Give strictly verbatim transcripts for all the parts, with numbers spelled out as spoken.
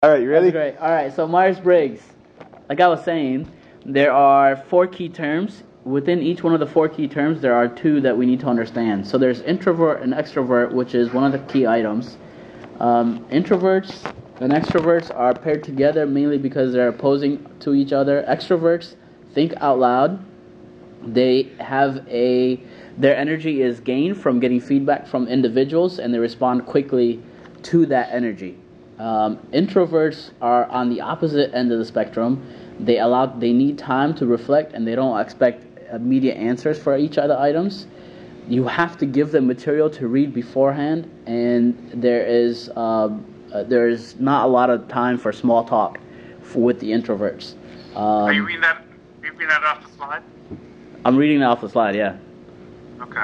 All right, you ready? That's great. All right, so Myers-Briggs, like I was saying, there are four key terms. Within each one of the four key terms, there are two that we need to understand. So there's introvert and extrovert, which is one of the key items. Um, introverts and extroverts are paired together mainly because they're opposing to each other. Extroverts think out loud. They have a their energy is gained from getting feedback from individuals, and they respond quickly to that energy. Um, introverts are on the opposite end of the spectrum. They allow they need time to reflect, and they don't expect immediate answers for each of the items. You have to give them material to read beforehand, and there is uh, uh, there is not a lot of time for small talk for, with the introverts. Um, Are you reading that? Are you reading that off the slide? I'm reading it off the slide, yeah. Okay.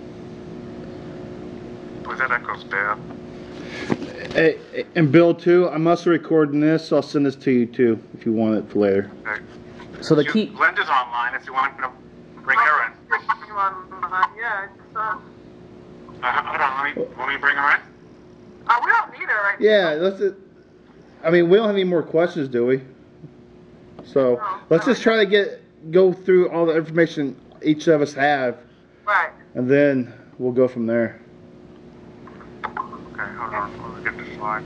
Boy, that echoes bad. Hey, and Bill too. I'm also recording this, so I'll send this to you too if you want it for later. Okay. So the You- key. Glenda's online if you want to bring her in. Yeah, it's, uh, Uh, hold on, let me, want me to bring her in? uh, we don't need her right Yeah, let's. I mean, we don't have any more questions, do we? So No. let's just try to get go through all the information each of us have, now. Right. and then we'll go from there. Okay, hold on, let me get the slide.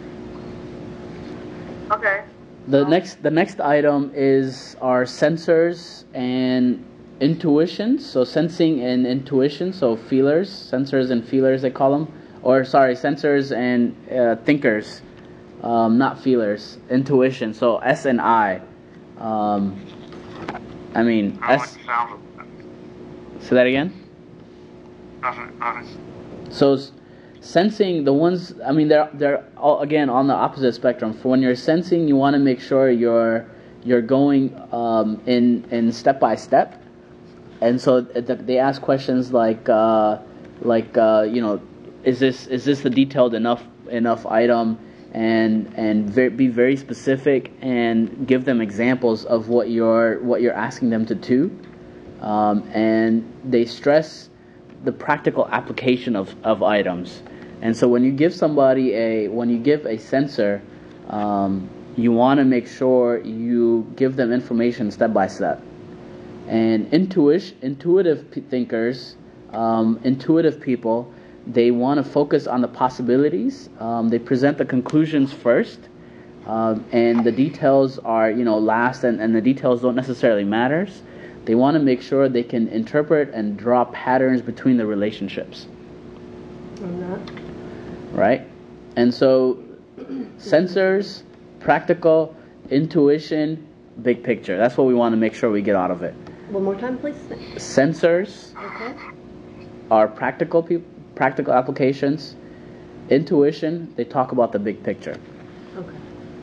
Okay. The next the next item is our sensors and intuition. So sensing and intuition. So feelers, sensors and feelers they call them, or sorry, sensors and uh, thinkers, um, not feelers. Intuition. So S and I. Um, I mean I don't like S. the sound of Say that again. nothing, nothing. So s- sensing, the ones, I mean, they're they're all again on the opposite spectrum. For when you're sensing, you want to make sure you're you're going um, in in step by step, and so th- they ask questions like uh, like uh, you know, is this is this the detailed enough enough item, and and ver- be very specific and give them examples of what you're what you're asking them to do, um, and they stress the practical application of, of items. And so when you give somebody a when you give a sensor, um, you want to make sure you give them information step by step. And intuition, intuitive p- thinkers, um, intuitive people, they want to focus on the possibilities. Um, they present the conclusions first, um, and the details are you know last, and, and the details don't necessarily matter. They want to make sure they can interpret and draw patterns between the relationships. Right? And so, sensors, practical, intuition, big picture. That's what we want to make sure we get out of it. One more time, please. Sensors Okay. are practical peop practical applications. Intuition, they talk about the big picture. Okay.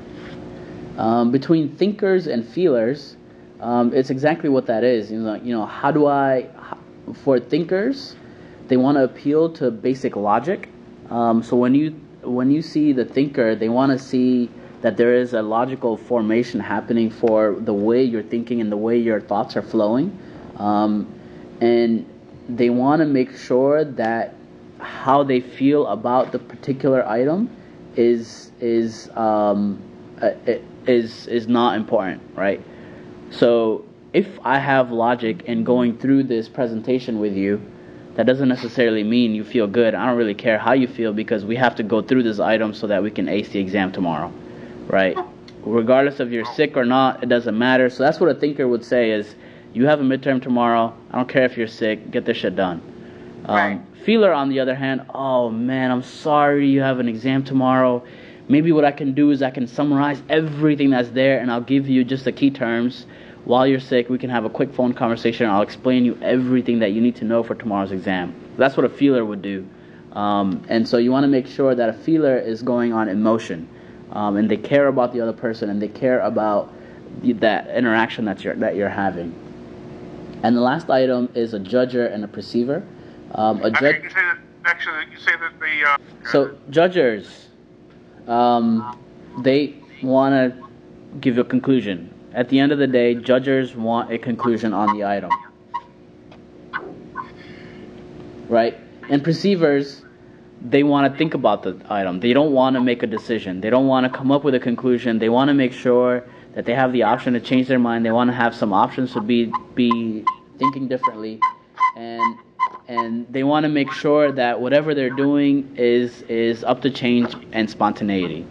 Um, between thinkers and feelers, um, it's exactly what that is. You know, you know, how do I? How, for thinkers, they want to appeal to basic logic. Um, so when you when you see the thinker, they want to see that there is a logical formation happening for the way you're thinking and the way your thoughts are flowing, um, and they want to make sure that how they feel about the particular item is is um, uh, is is not important, right? So if I have logic in going through this presentation with you, that doesn't necessarily mean you feel good. I don't really care how you feel because we have to go through this item so that we can ace the exam tomorrow, right? Regardless if you're sick or not, it doesn't matter. So that's what a thinker would say is, you have a midterm tomorrow. I don't care if you're sick. Get this shit done. Um, Right. Feeler, on the other hand, oh man, I'm sorry you have an exam tomorrow. Maybe what I can do is I can summarize everything that's there and I'll give you just the key terms. While you're sick, we can have a quick phone conversation. I'll explain you everything that you need to know for tomorrow's exam. That's what a feeler would do. Um, and so you want to make sure that a feeler is going on emotion. Um, and they care about the other person and they care about the, that interaction that you're, that you're having. And the last item is a judger and a perceiver. Um, a Actually, judge. you say that, actually, you say that the, uh... So judgers, um, they want to give a conclusion. At the end of the day, judgers want a conclusion on the item, right? And perceivers, they want to think about the item. They don't want to make a decision. They don't want to come up with a conclusion. They want to make sure that they have the option to change their mind. They want to have some options to be be thinking differently, and and they want to make sure that whatever they're doing is is up to change and spontaneity.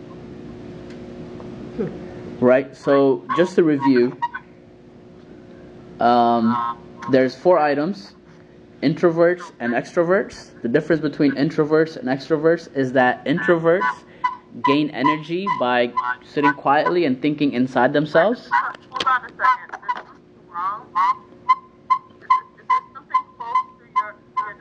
Right. So just to review, um, there's four items. Introverts and extroverts. The difference between introverts and extroverts is that introverts gain energy by sitting quietly and thinking inside themselves. Hold on a second. This is wrong. Is, is there something close to your,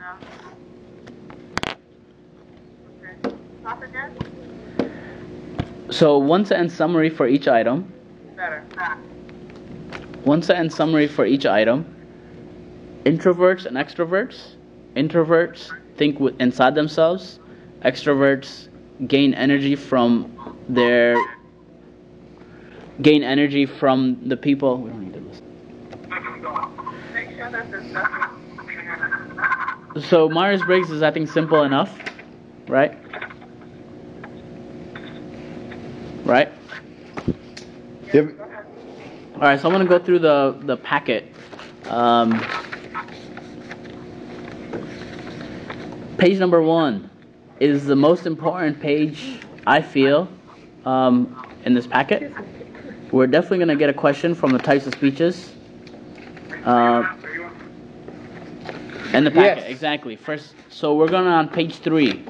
you know? Okay. Stop again? So one sentence summary for each item. Better. One sentence summary for each item. Introverts and extroverts. Introverts think with, inside themselves. Extroverts gain energy from their gain energy from the people. We don't need to listen. Make sure that there's nothing. So Myers-Briggs is, I think, simple enough, right? Right. Yep. All right. So I'm gonna go through the the packet. Um, Page number one is the most important page, I feel, um, in this packet. We're definitely going to get a question from the types of speeches. Uh, in the packet, Yes. exactly. First, so we're going on page three.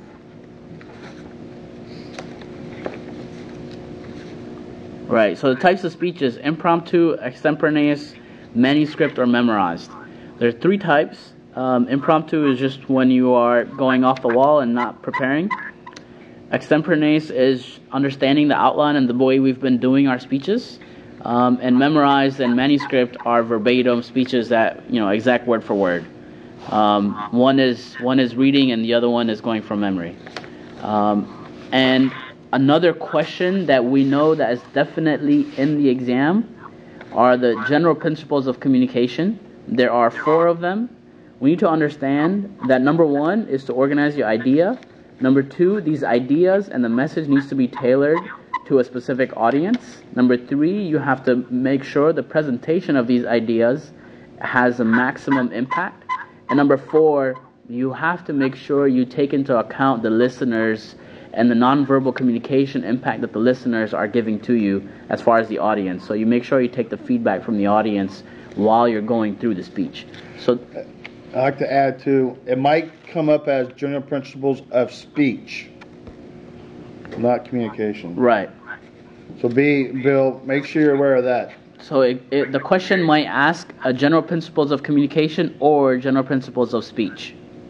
Right, so the types of speeches: impromptu, extemporaneous, manuscript, or memorized. There are three types. Um, impromptu is just when you are going off the wall and not preparing. Extemporaneous is understanding the outline and the way we've been doing our speeches. Um, and memorized and manuscript are verbatim speeches that, you know, exact word for word. Um, one is one is reading and the other one is going from memory. Um, and another question that we know that is definitely in the exam are the general principles of communication. There are four of them. We need to understand that number one is to organize your idea. Number two, these ideas and the message needs to be tailored to a specific audience. Number three, you have to make sure the presentation of these ideas has a maximum impact. And number four, you have to make sure you take into account the listeners and the nonverbal communication impact that the listeners are giving to you as far as the audience. So you make sure you take the feedback from the audience while you're going through the speech. So I'd like to add too, it might come up as general principles of speech, not communication. right. So be, Bill, make sure you're aware of that. So it, it, the question might ask uh, general principles of communication or general principles of speech.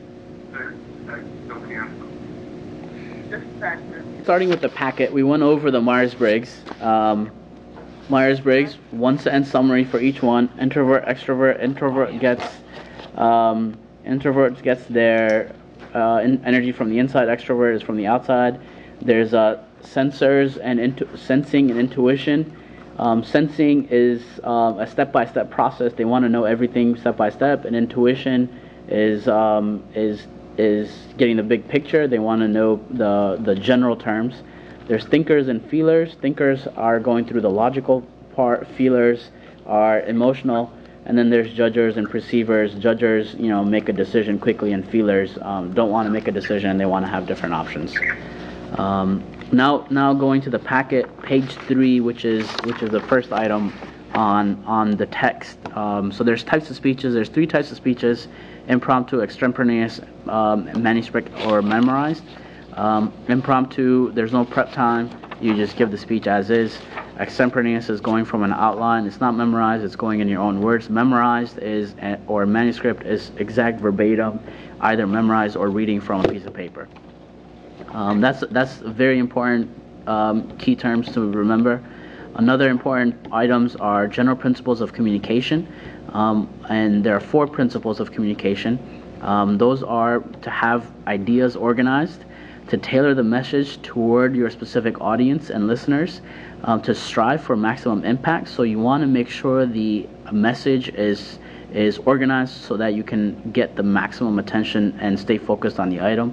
Just practice. Starting with the packet, we went over the Myers-Briggs. Um, Myers-Briggs, one sentence summary for each one. Introvert, extrovert. Introvert gets um, introvert gets their uh, in energy from the inside. Extrovert is from the outside. There's uh, sensors and intu- sensing and intuition. Um, sensing is um, a step-by-step process. They want to know everything step by step, and intuition is um, is is getting the big picture. They want to know the the general terms. There's thinkers and feelers. Thinkers are going through the logical part. Feelers are emotional, and then there's judgers and perceivers. Judgers, you know, make a decision quickly, and feelers um, don't want to make a decision. They want to have different options. Um, now, now going to the packet, page three, which is which is the first item on on the text. Um, so there's types of speeches. There's three types of speeches: impromptu, extemporaneous, um, manuscript, or memorized. Um, impromptu, there's no prep time. You just give the speech as is. Extemporaneous is going from an outline. It's not memorized. It's going in your own words. Memorized is, or manuscript is exact verbatim, either memorized or reading from a piece of paper. Um, that's that's very important um, key terms to remember. Another important items are general principles of communication, um, and there are four principles of communication. Um, those are to have ideas organized, to tailor the message toward your specific audience and listeners, um, to strive for maximum impact. So you want to make sure the message is is organized so that you can get the maximum attention and stay focused on the item.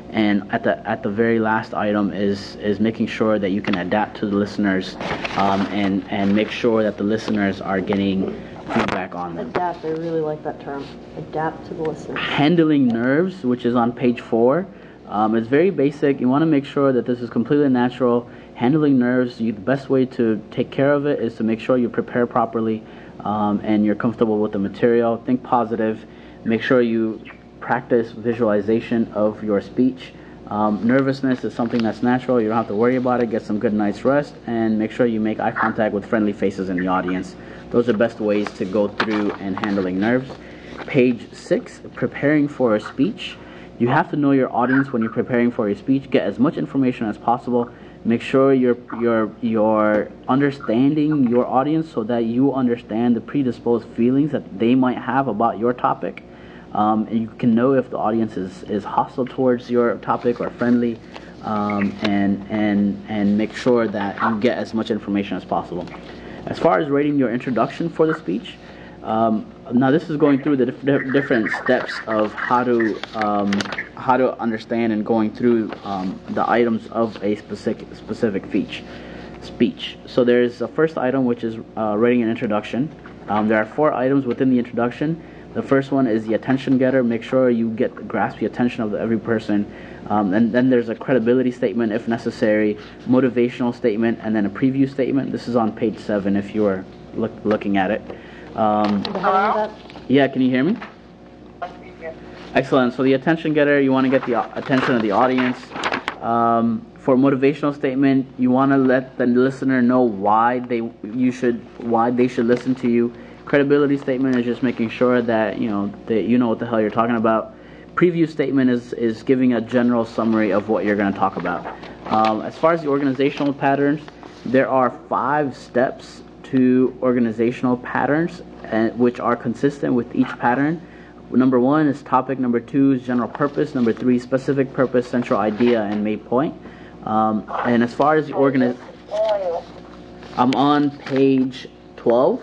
And at the at the very last item is is making sure that you can adapt to the listeners, um, and and make sure that the listeners are getting feedback on them. Adapt, I really like that term. Adapt to the listener. Handling nerves, which is on page four, um, it's very basic. You want to make sure that this is completely natural. Handling nerves, you, the best way to take care of it is to make sure you prepare properly, um, and you're comfortable with the material. Think positive. Make sure you practice visualization of your speech. Um, nervousness is something that's natural. You don't have to worry about it. Get some good night's rest, and make sure you make eye contact with friendly faces in the audience. Those are best ways to go through and handling nerves. Page six, preparing for a speech. You have to know your audience when you're preparing for your speech. Get as much information as possible. Make sure you're you're you're understanding your audience so that you understand the predisposed feelings that they might have about your topic. Um, and you can know if the audience is, is hostile towards your topic or friendly, um, and and and make sure that you get as much information as possible. As far as rating your introduction for the speech, um, now this is going through the dif- different steps of how to um, how to understand and going through um, the items of a specific specific speech. Speech. So there's a first item, which is uh, rating an introduction. Um, there are four items within the introduction. The first one is the attention getter. Make sure you get grasp the attention of every person. Um, and then there's a credibility statement if necessary, motivational statement, and then a preview statement. This is on page seven if you are look, looking at it. Um, The heading of that? yeah, can you hear me? Excellent. So the attention getter, you want to get the uh, attention of the audience. Um, for motivational statement, you want to let the listener know why they you should why they should listen to you. Credibility statement is just making sure that you know that you know what the hell you're talking about. Preview statement is is giving a general summary of what you're going to talk about. Um, as far as the organizational patterns, there are five steps to organizational patterns, and which are consistent with each pattern. Number one is topic. Number two is general purpose. Number three, specific purpose, central idea, and main point. Um, and as far as the organi- I'm on page twelve.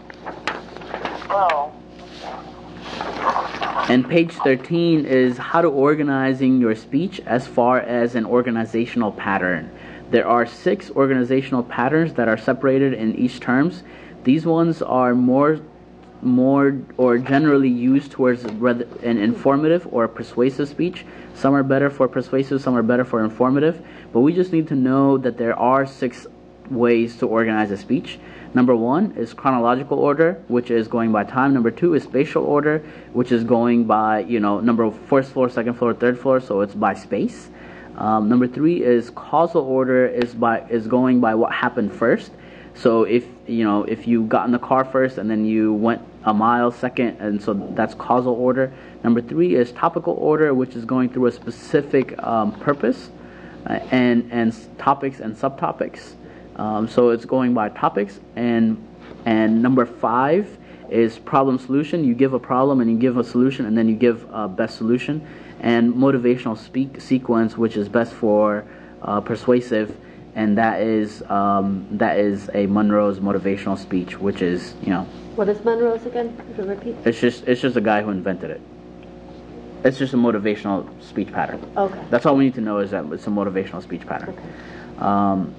And page thirteen is how to organizing your speech as far as an organizational pattern. There are six organizational patterns that are separated in each terms. These ones are more more or generally used towards rather an informative or persuasive speech. Some are better for persuasive, some are better for informative. But we just need to know that there are six ways to organize a speech. Number one is chronological order, which is going by time. Number two is spatial order, which is going by, you know, number first floor, second floor, third floor, so it's by space. Um, number three is causal order, is by is going by what happened first. So if you know if you got in the car first and then you went a mile second, and so that's causal order. Number three is topical order, which is going through a specific um, purpose, uh, and and topics and subtopics. Um, so it's going by topics. And and number five is problem solution. You give a problem and you give a solution, and then you give a best solution. And motivational speak sequence, which is best for uh, persuasive, and that is um, that is a Monroe's motivational speech, which is you know. What is Monroe's again? Could you repeat? It's just it's just a guy who invented it. It's just a motivational speech pattern. Okay. That's all we need to know is that it's a motivational speech pattern. Okay. Um,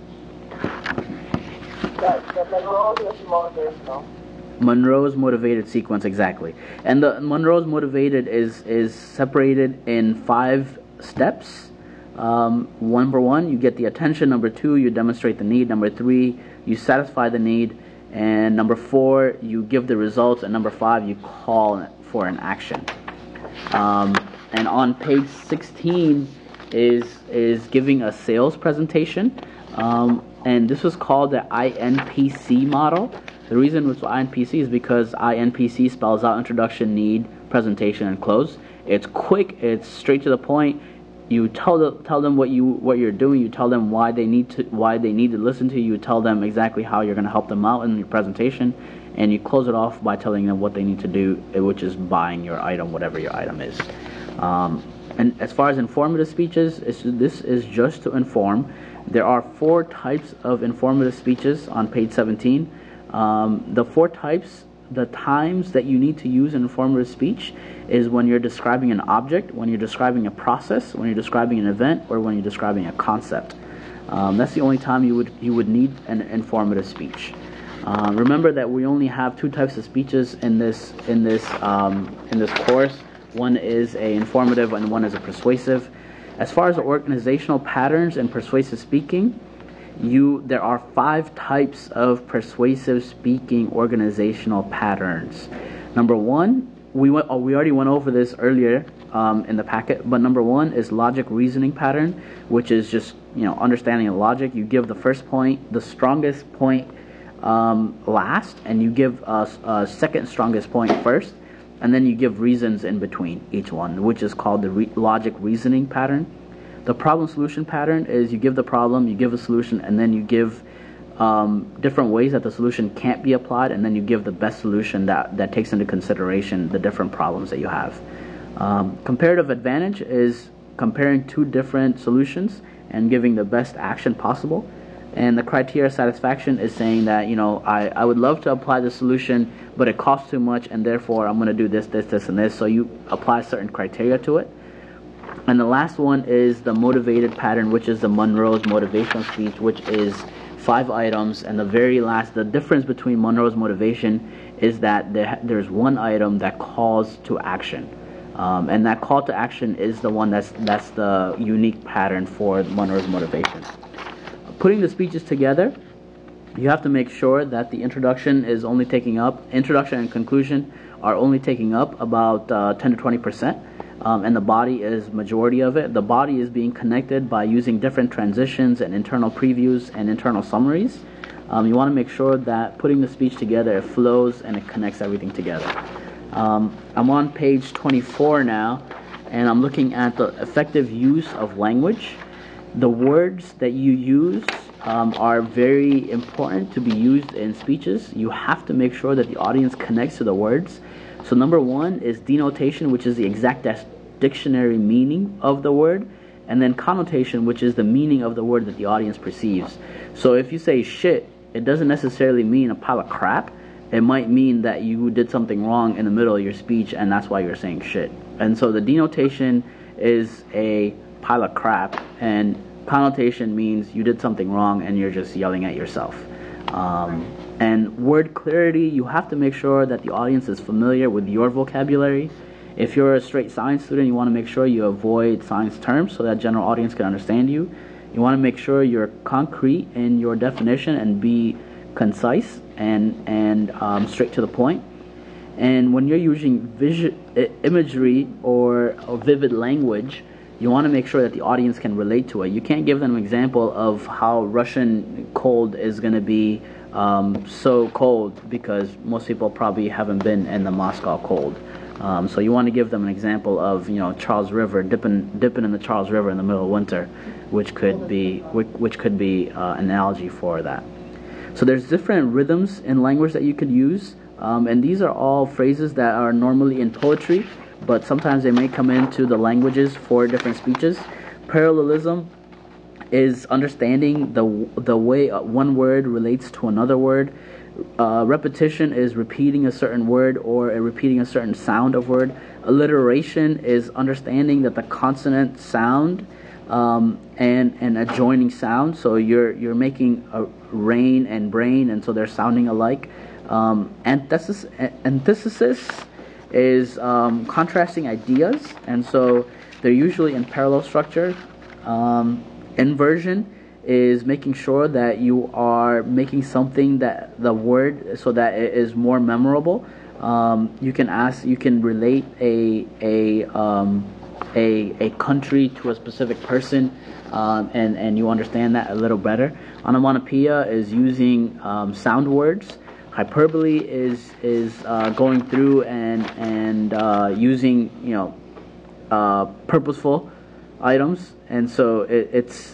Monroe's motivated sequence, exactly. And the Monroe's motivated is is separated in five steps. Um, number one, you get the attention. Number two, you demonstrate the need. Number three, you satisfy the need. And number four, you give the results. And number five, you call for an action. Um, and on page sixteen is is giving a sales presentation. Um, and this was called the I N P C model. The reason it's I N P C is because I N P C spells out introduction, need, presentation, and close. It's quick. It's straight to the point. You tell the, tell them what you what you're doing. You tell them why they need to why they need to listen to you. You tell them exactly how you're going to help them out in your presentation, and you close it off by telling them what they need to do, which is buying your item, whatever your item is. Um, and as far as informative speeches, it's, this is just to inform. There are four types of informative speeches on page seventeen. Um, the four types the times that you need to use in informative speech is when you're describing an object, when you're describing a process, when you're describing an event, or when you're describing a concept. Um, that's the only time you would you would need an informative speech. Uh, remember that we only have two types of speeches in this in this um, in this course. One is a informative and one is a persuasive. As far as the organizational patterns in persuasive speaking, you there are five types of persuasive speaking organizational patterns. Number one, we went, oh, we already went over this earlier um, in the packet, but number one is logic reasoning pattern, which is just you know understanding the logic. You give the first point, the strongest point um, last, and you give a, a second strongest point first, and then you give reasons in between each one, which is called the re- logic reasoning pattern. The problem solution pattern is you give the problem, you give a solution, and then you give um, different ways that the solution can't be applied, and then you give the best solution that, that takes into consideration the different problems that you have. Um, comparative advantage is comparing two different solutions and giving the best action possible. And the criteria satisfaction is saying that, you know, I, I would love to apply the solution, but it costs too much, and therefore I'm going to do this, this, this, and this. So you apply certain criteria to it. And the last one is the motivated pattern, which is the Monroe's motivational speech, which is five items. And the very last, the difference between Monroe's motivation is that there, there's one item that calls to action. Um, and that call to action is the one that's that's the unique pattern for Monroe's motivation. Putting the speeches together, you have to make sure that the introduction is only taking up, introduction and conclusion are only taking up about uh, ten to twenty percent, um, and the body is majority of it. The body is being connected by using different transitions and internal previews and internal summaries. Um, you want to make sure that putting the speech together, it flows and it connects everything together. Um, I'm on page twenty-four now, and I'm looking at the effective use of language. The words that you use um, are very important to be used in speeches. You have to make sure that the audience connects to the words. So number one is denotation, which is the exact dictionary meaning of the word, and then connotation, which is the meaning of the word that the audience perceives. So if you say shit, it doesn't necessarily mean a pile of crap. It might mean that you did something wrong in the middle of your speech, and that's why you're saying shit. And so the denotation is a pile of crap, and connotation means you did something wrong and you're just yelling at yourself. Um, and word clarity, you have to make sure that the audience is familiar with your vocabulary. If you're a straight science student, you want to make sure you avoid science terms so that general audience can understand you. You want to make sure you're concrete in your definition and be concise and and um, straight to the point. And when you're using visu- imagery or, or vivid language, you want to make sure that the audience can relate to it. You can't give them an example of how Russian cold is going to be um, so cold, because most people probably haven't been in the Moscow cold. Um, so you want to give them an example of, you know, Charles River, dipping dipping in the Charles River in the middle of winter, which could be which, which could be uh, an analogy for that. So there's different rhythms in language that you could use, um, and these are all phrases that are normally in poetry, but sometimes they may come into the languages for different speeches. Parallelism is understanding the the way one word relates to another word. Uh, repetition is repeating a certain word or uh, repeating a certain sound of word. Alliteration is understanding that the consonant sound um, and an adjoining sound. So you're you're making a rain and brain, and so they're sounding alike. Um, antithesis, antithesis is um, contrasting ideas, and so they're usually in parallel structure. Um, inversion is making sure that you are making something that the word so that it is more memorable. Um, you can ask, you can relate a a um, a a country to a specific person, um, and and you understand that a little better. Onomatopoeia is using um, sound words. Hyperbole is is uh, going through and and uh, using you know uh, purposeful items, and so it, it's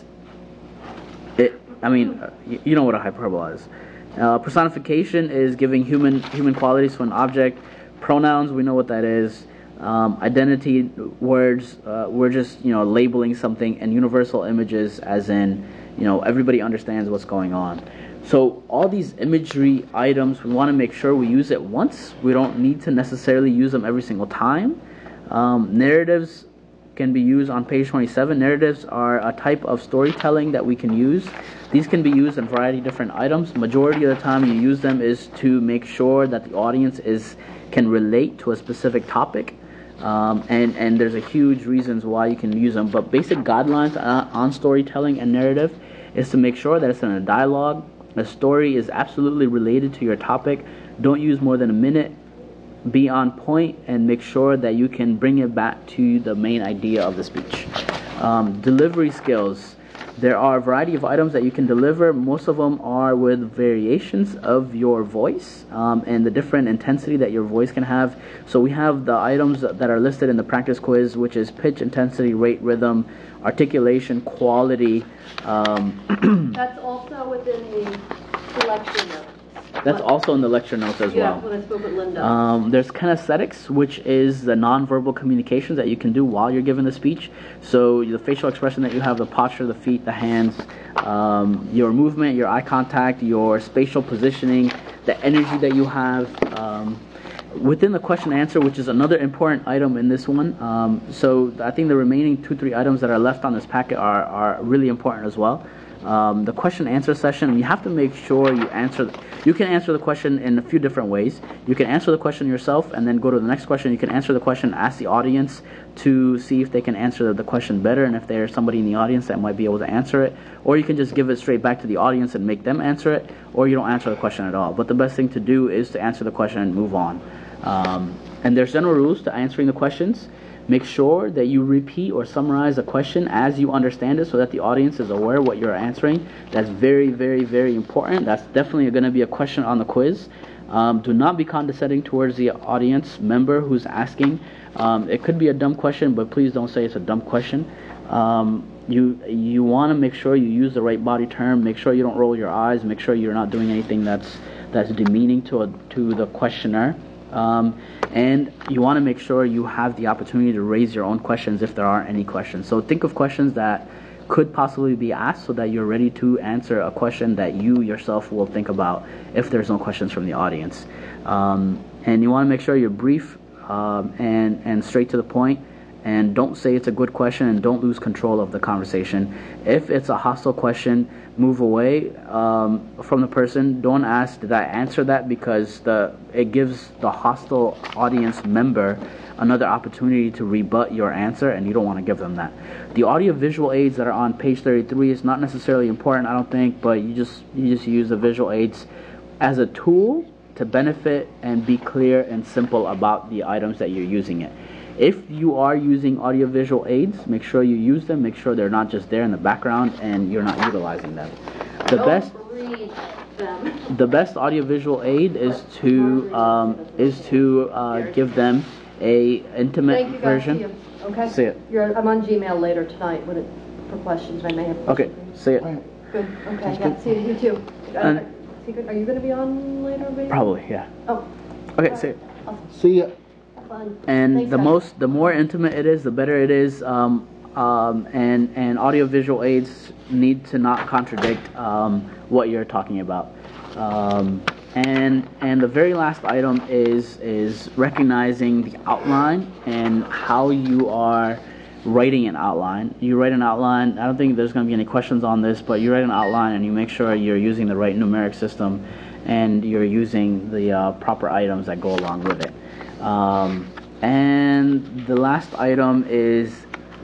it. I mean, uh, you, you know what a hyperbole is. Uh, personification is giving human human qualities to an object. Pronouns, we know what that is. Um, identity words, uh, we're just you know labeling something, and universal images, as in you know everybody understands what's going on. So all these imagery items, we want to make sure we use it once. We don't need to necessarily use them every single time. Um, narratives can be used on page twenty-seven. Narratives are a type of storytelling that we can use. These can be used in a variety of different items. Majority of the time you use them is to make sure that the audience is can relate to a specific topic. Um, and, and there's a huge reasons why you can use them. But basic guidelines uh, on storytelling and narrative is to make sure that it's in a dialogue. The story is absolutely related to your topic. Don't use more than a minute. Be on point and make sure that you can bring it back to the main idea of the speech. Um, delivery skills. There are a variety of items that you can deliver. Most of them are with variations of your voice um, and the different intensity that your voice can have. So we have the items that are listed in the practice quiz, which is pitch, intensity, rate, rhythm, articulation, quality. Um, That's also within the lecture notes. That's What- also in the lecture notes as Yeah, well. when I spoke with Linda. Um, there's kinesthetics, which is the nonverbal communications that you can do while you're giving the speech. So the facial expression that you have, the posture, the feet, the hands, um, your movement, your eye contact, your spatial positioning, the energy that you have. Um, within the question and answer, which is another important item in this one. Um, so I think the remaining two, three items that are left on this packet are, are really important as well. Um, the question and answer session, you have to make sure you answer. You can answer the question in a few different ways. You can answer the question yourself and then go to the next question. You can answer the question, ask the audience to see if they can answer the question better, and if there's somebody in the audience that might be able to answer it. Or you can just give it straight back to the audience and make them answer it, or you don't answer the question at all. But the best thing to do is to answer the question and move on. Um, and there's general rules to answering the questions. Make sure that you repeat or summarize the question as you understand it so that the audience is aware of what you're answering. That's very, very, very important. That's definitely going to be a question on the quiz. Um, do not be condescending towards the audience member who's asking. Um, it could be a dumb question, but please don't say it's a dumb question. Um, you you want to make sure you use the right body term. Make sure you don't roll your eyes. Make sure you're not doing anything that's that's demeaning to a, to the questioner. Um, and you want to make sure you have the opportunity to raise your own questions if there are any questions. So think of questions that could possibly be asked so that you're ready to answer a question that you yourself will think about if there's no questions from the audience. Um, and you want to make sure you're brief um, and, and straight to the point. And don't say it's a good question, and don't lose control of the conversation. If it's a hostile question, move away um, from the person. Don't ask, did I answer that? Because the it gives the hostile audience member another opportunity to rebut your answer, and you don't want to give them that. The audio-visual aids that are on page thirty-three is not necessarily important, I don't think, but you just you just use the visual aids as a tool to benefit and be clear and simple about the items that you're using it. If you are using audiovisual aids, make sure you use them. Make sure they're not just there in the background and you're not utilizing them. The Don't best, read them. the best audiovisual aid is to um, is to uh, give them a intimate Thank you guys. version. See you. Okay. See it. You're, I'm on Gmail later tonight with it for questions. I may have. Okay, questions. see it. Good. Okay. Yeah. See you. You too. Uh, And- see you good. Are you going to be on later, maybe? Probably, yeah. Oh. Okay, see it. Awesome. See ya. Have fun. And Thanks, the guys. most, the more intimate it is, the better it is. Um, um, and and audiovisual aids need to not contradict um, what you're talking about. Um, and and the very last item is is recognizing the outline and how you are writing an outline. You write an outline. I don't think there's going to be any questions on this, but you write an outline and you make sure you're using the right numeric system and you're using the uh, proper items that go along with it. Um, and the last item is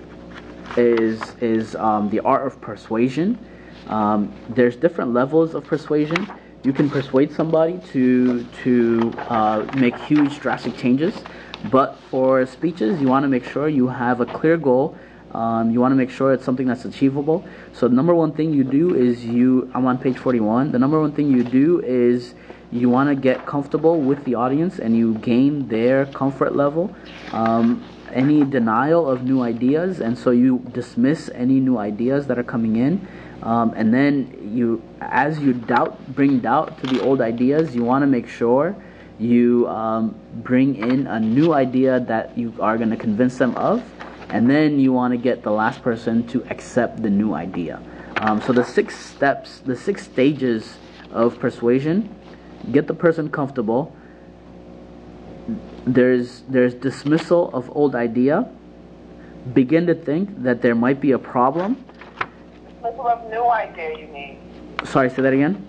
is is um, the art of persuasion. Um, there's different levels of persuasion. You can persuade somebody to to uh, make huge drastic changes, but for speeches, you want to make sure you have a clear goal. Um, you want to make sure it's something that's achievable. So the number one thing you do is you, I'm on page forty-one, the number one thing you do is you want to get comfortable with the audience and you gain their comfort level. Um, any denial of new ideas, and so you dismiss any new ideas that are coming in. Um, and then you, as you doubt, bring doubt to the old ideas, you want to make sure you um, bring in a new idea that you are going to convince them of, and then you want to get the last person to accept the new idea. Um, so the six steps, the six stages of persuasion. Get the person comfortable. There's there's dismissal of old idea. Begin to think that there might be a problem. Dismissal of new idea, you mean? Sorry, say that again.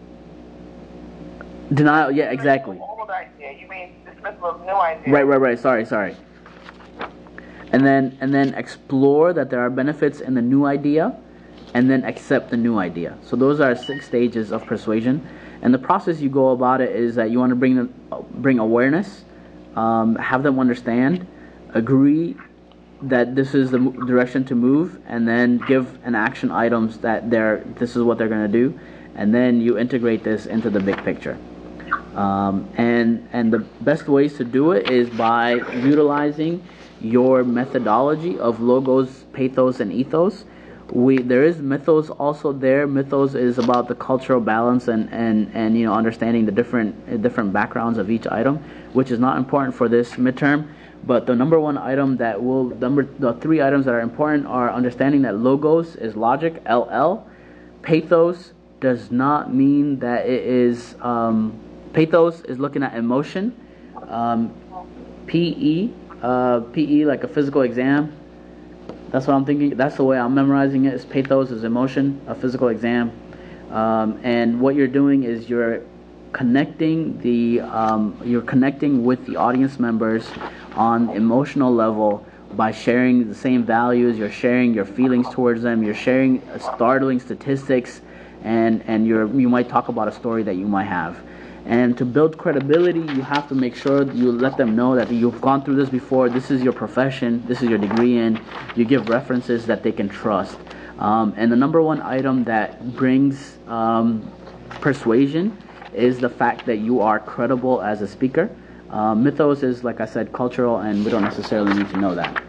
Denial. Yeah, exactly. Old idea, you mean dismissal of new idea? Right, right, right. Sorry, sorry. And then and then explore that there are benefits in the new idea, and then accept the new idea. So those are six stages of persuasion. And the process you go about it is that you want to bring them, bring awareness, um, have them understand, agree that this is the mo- direction to move, and then give an action items that they're this is what they're going to do, and then you integrate this into the big picture. Um, and and the best ways to do it is by utilizing your methodology of logos, pathos, and ethos. We there is mythos also there. Mythos is about the cultural balance and, and, and you know understanding the different uh, different backgrounds of each item, which is not important for this midterm. But the number one item that will number the three items that are important are understanding that logos is logic, L L. Pathos does not mean that it is um, pathos is looking at emotion. Um, P E uh, P E like a physical exam. That's what I'm thinking. That's the way I'm memorizing it. Is pathos is emotion, a physical exam, um, and what you're doing is you're connecting the um, you're connecting with the audience members on emotional level by sharing the same values. You're sharing your feelings towards them. You're sharing uh, startling statistics, and and you're you might talk about a story that you might have. And to build credibility, you have to make sure that you let them know that you've gone through this before. This is your profession. This is your degree in. You give references that they can trust. Um, and the number one item that brings um, persuasion is the fact that you are credible as a speaker. Uh, mythos is, like I said, cultural, and we don't necessarily need to know that.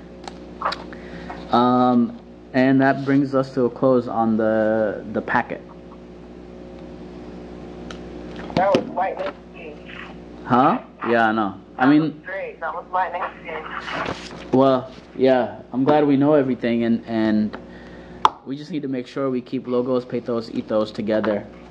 Um, and that brings us to a close on the the packet. That was lightning speed. Huh? Yeah, I know. I mean, Great, that was lightning speed. well, yeah, I'm glad we know everything, and, and we just need to make sure we keep logos, pathos, ethos together